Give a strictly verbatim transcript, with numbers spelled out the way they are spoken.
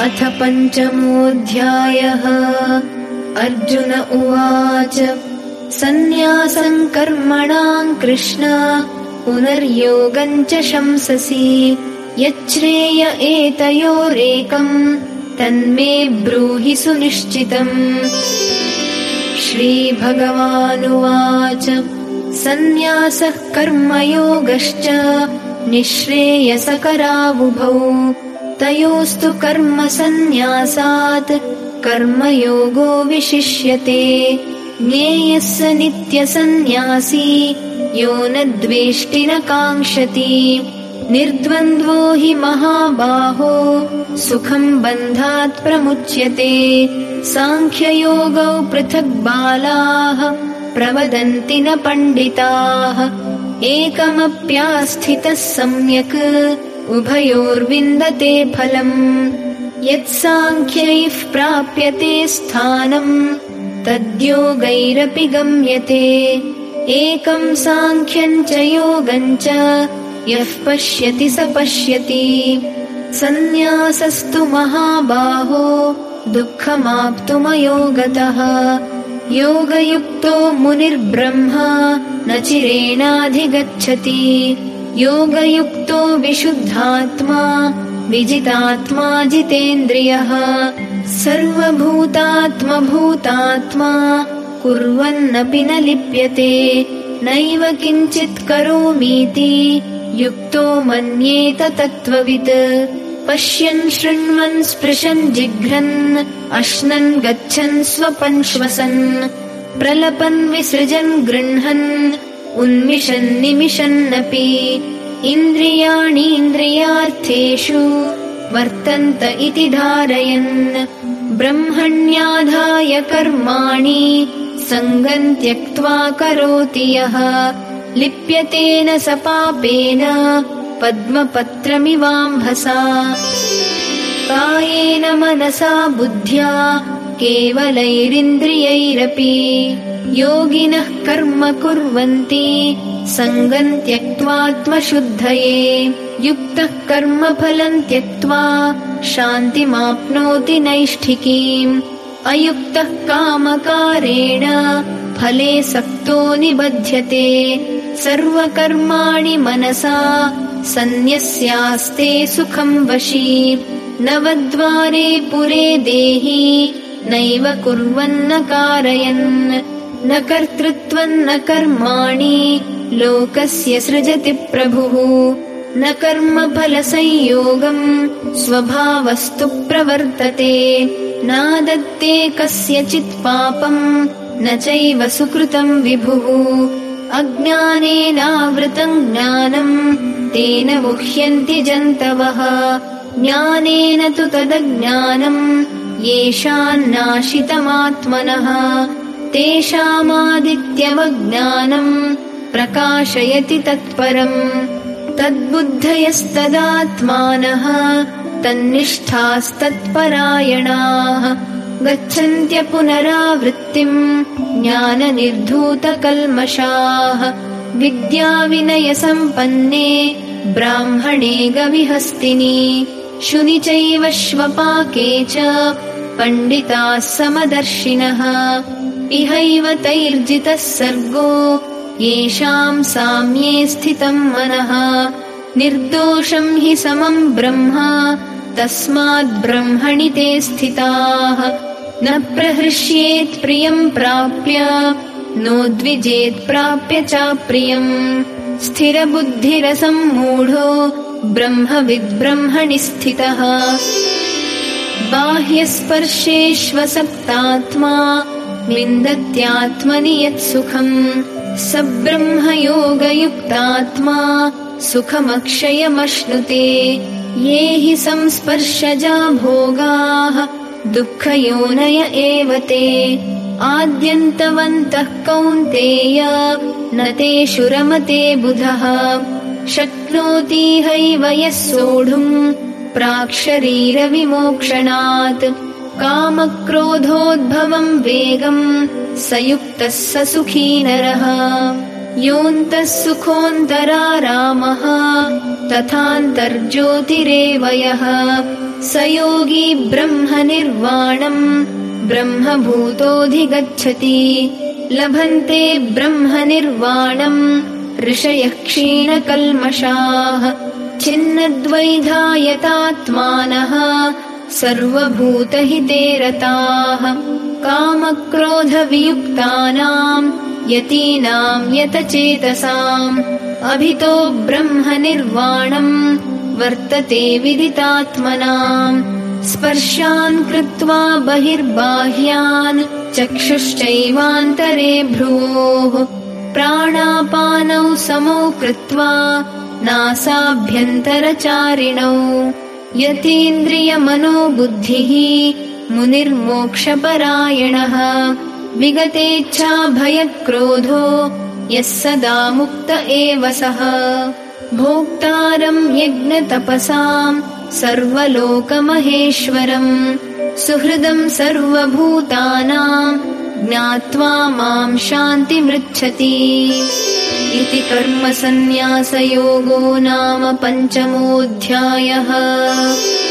अथ पञ्चमोऽध्यायः। अर्जुन उवाच सन्न्यासं कर्मणां कृष्ण पुनर्योगं च शंससि यच्छ्रेय एतयोरेकं तन्मे ब्रूहि सुनिश्चितम्। श्रीभगवानुवाच सन्न्यासः कर्मयोगश्च निःश्रेयसकरावुभौ तयोस्तु कर्म सन्न्यासात् कर्मयोगो विशिष्यते। ज्ञेयः स नित्यसन्न्यासी यो न द्वेष्टि न काङ्क्षति निर्द्वन्द्वो हि महाबाहो सुखं बन्धात् प्रमुच्यते। साङ्ख्ययोगौ पृथक् बालाः प्रवदन्ति न पण्डिताः एकमप्यास्थितः सम्यक् उभयोर्विन्दते फलम्। यत्साङ्ख्यैः प्राप्यते स्थानम् तद्योगैरपि गम्यते। एकं साङ्ख्यं च योगं च यः पश्यति स पश्यति। सन्न्यासस्तु महाबाहो दुःखमाप्तुमयोगतः योगयुक्तो मुनिर्ब्रह्मा न चिरेणाधिगच्छति। योगयुक्तो विशुद्धात्मा विजितात्मा जितेन्द्रियः सर्वभूतात्मभूतात्मा कुर्वन्नपि न लिप्यते। नैव किञ्चित् करोमीति युक्तो मन्येत तत्त्ववित्। पश्यन् शृण्वन् स्पृशन् जिघ्रन् अश्नन् गच्छन् स्वपन् श्वसन् प्रलपन् विसृजन् गृह्णन् उन्मिषन् निमिषन्नपि इन्द्रियाणीन्द्रियार्थेषु वर्तन्त इति धारयन् ब्रह्मण्याधाय कर्माणि सङ्गं त्यक्त्वा करोति यः लिप्यतेन स पापेन पद्मपत्रमिवाम्भसा। कायेन मनसा बुद्ध्या केवलैरिन्द्रियैरपि योगिनः कर्म कुर्वन्ति सङ्गं त्यक्त्वात्मशुद्धये। युक्तः कर्मफलं त्यक्त्वा शान्तिमाप्नोति नैष्ठिकीम्। अयुक्तः कामकारेण फले सक्तो निबध्यते। सर्वकर्माणि मनसा सन्न्यस्यास्ते सुखं वशी। नवद्वारे पुरे देहि नैव कुर्वन्न कारयन् न कर्तृत्वं न कर्माणि लोकस्य सृजति प्रभुः। न कर्मफलसंयोगं स्वभावस्तु प्रवर्तते। नादत्ते कस्यचित् पापं न चैव सुकृतं विभुः। अज्ञानेनावृतं ज्ञानं तेन मुह्यन्ति जन्तवः। ज्ञानेन तु तदज्ञानं येषान्नाशितमात्मनः तेषामादित्यवज्ञानं प्रकाशयति तत्परम्। तद्बुद्धयस्तदात्मानः तन्निष्ठास्तत्परायणाः गच्छन्त्यपुनरावृत्तिम् ज्ञाननिर्धूतकल्मषाः। विद्याविनयसम्पन्ने ब्राह्मणे गविहस्तिनि शुनि चैव श्वपाके च पण्डिताः समदर्शिनः। इहैव तैर्जितः सर्गो येषां साम्ये स्थितं मनः। निर्दोषं हि समं ब्रह्म तस्माद् ब्रह्मणि ते स्थिताः। न प्रहृष्येत् प्रियं प्राप्य नोद्विजेत् प्राप्य चाप्रियम्। स्थिरबुद्धिरसम्मूढो ब्रह्मविद्ब्रह्मणि स्थितः। बाह्यस्पर्शेष्वसक्तात्मा विन्दत्यात्मनि यत्सुखम् स ब्रह्मयोगयुक्तात्मा सुखमक्षयमश्नुते। ये हि संस्पर्शजा भोगाः दुःखयोनय एव ते। आद्यन्तवन्तः कौन्तेय न तेषु रमते बुधः। शक्नोति हैव यः सोढुम् प्राक्शरीरविमोक्षणात्। कामक्रोधोद्भवं वेगम् स युक्तः स सुखी नरः। योऽन्तः सुखोऽन्तरारामः तथान्तर्ज्योतिरेव यः स योगी ब्रह्मनिर्वाणम् ब्रह्मभूतोऽधिगच्छति। लभन्ते ब्रह्मनिर्वाणम् ऋषयः क्षीणकल्मषाः छिन्नद्वैधायतात्मानः सर्वभूतहिते रताः। कामक्रोधवियुक्तानाम् यतीनाम् यतचेतसाम् अभितो ब्रह्मनिर्वाणम् वर्तते विदितात्मनाम्। स्पर्शान् कृत्वा बहिर्बाह्यान् चक्षुश्चैवान्तरे भ्रुवोः प्राणापानौ समौ कृत्वा नासाभ्यन्तरचारिणौ यतीन्द्रियमनोबुद्धिः मुनिर्मोक्षपरायणः। विगतेच्छाभयक्रोधो यः सदा मुक्त एव सः भोक्तारम् यज्ञतपसाम् सर्वलोकमहेश्वरम् सुहृदम् सर्वभूतानाम् ज्ञात्वा माम् शान्तिमृच्छति। इति कर्मसन्न्यासयोगो नाम पञ्चमोऽध्यायः।